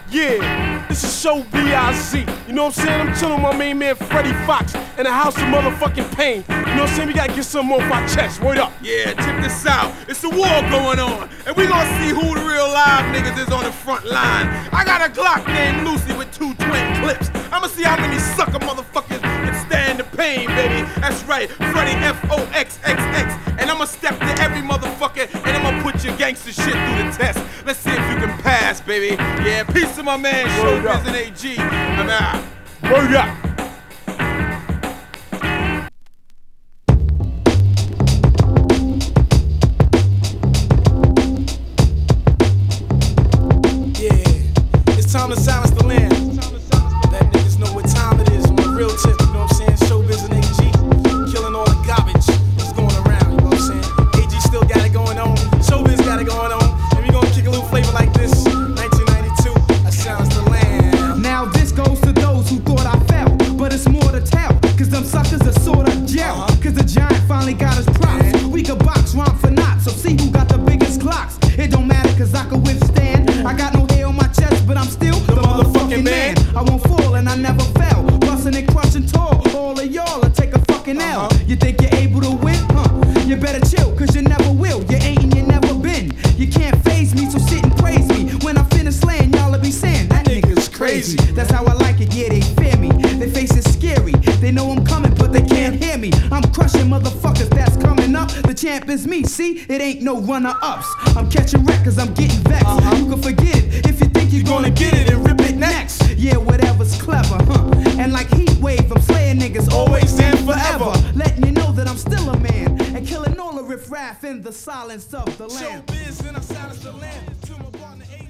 Yeah, this is Show B.I.Z. You know what I'm saying? I'm chillin' with my main man Freddie Fox in the house of motherfucking pain. You know what I'm saying? We gotta get something off our chest. Word up. Yeah, check this out. It's a war going on, and we gonna see who the real live niggas is on the front line. I got a Glock named Lucy with 2 twin clips. I'ma see how many sucker motherfuckers can stand the pain, baby. That's right, Freddie F-O-X-X-X. And I'ma step to every motherfucker, and I'ma put your gangster shit through the test. Let's see if you can pass, baby. Yeah, peace to my man, Showbiz and AG. I'm out. Word up. Time to silence the land. Let niggas know what time it is on the real tip, you know what I'm saying? Showbiz and AG, killing all the garbage that's going around, you know what I'm saying? AG still got it going on, Showbiz got it going on, and we gonna kick a little flavor like this. 1992, I silence the land. Now this goes to those who thought I fell, but it's more to tell, cause them suckers are sorta gel, cause the giant finally got his props. We could box, rhyme for knots, so see who got the biggest clocks. It don't matter cause I can withstand, I got no hair on my chest, but I'm still the motherfucking man. I won't fall and I never fell. Bustin' and crushing tall. All of y'all will take a fucking L. You think you're able to win? You better chill, cause you never will. You ain't and you never been. You can't phase me, so sit and praise me. When I finish slaying, y'all'll be saying that nigga's crazy. That's how I like it, yeah, they fear me. They face is scary. They know I'm coming, but they can't hear me. I'm crushing motherfuckers that's coming up. The champ is me, see? It ain't no runner-ups. I'm catching wreck cause I'm getting vexed. You can forget it if you think you're gonna get it and rip it next. Yeah, whatever's clever, And like heat wave, I'm slaying niggas always and forever. Letting you know that I'm still a man and killing all the riff-raff in the silence of the land. Showbiz and I silence the land. To my partner, AG.